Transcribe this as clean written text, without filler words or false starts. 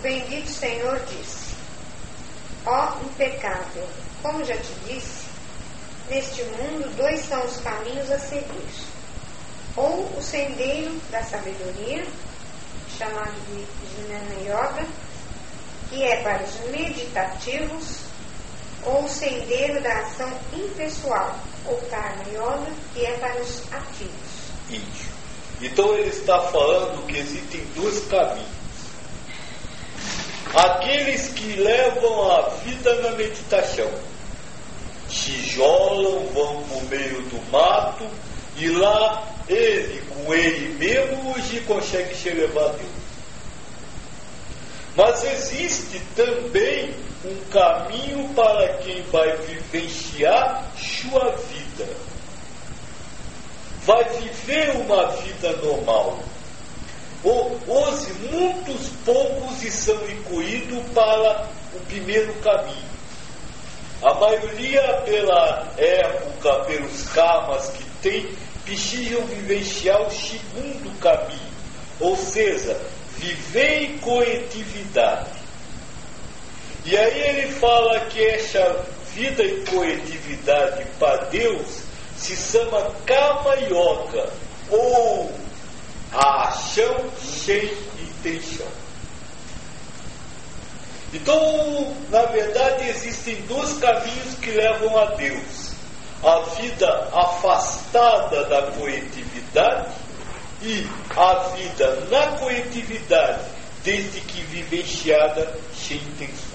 bendito Senhor disse: ó impecável, como já te disse, neste mundo dois são os caminhos a seguir. Ou o sendeiro da sabedoria, chamado de Jnana Yoga, que é para os meditativos, ou o sendeiro da ação impessoal, ou Karma Yoga, que é para os ativos. Isso. Então ele está falando que existem dois caminhos. Aqueles que levam a vida na meditação, tijolam, vão no meio do mato, e lá ele, com ele mesmo, hoje consegue se elevar a Deus. Mas existe também um caminho para quem vai vivenciar sua vida. Vai viver uma vida normal. Hoje, muitos poucos são incluídos para o primeiro caminho. A maioria, pela época, pelos karmas que tem, precisam vivenciar o segundo caminho. Ou seja, viver em coletividade. E aí ele fala que essa vida em coletividade para Deus se chama Karma Yoga, ou a ação sem intenção. Então, na verdade, existem dois caminhos que levam a Deus: a vida afastada da coletividade e a vida na coletividade, desde que vivenciada sem intenção.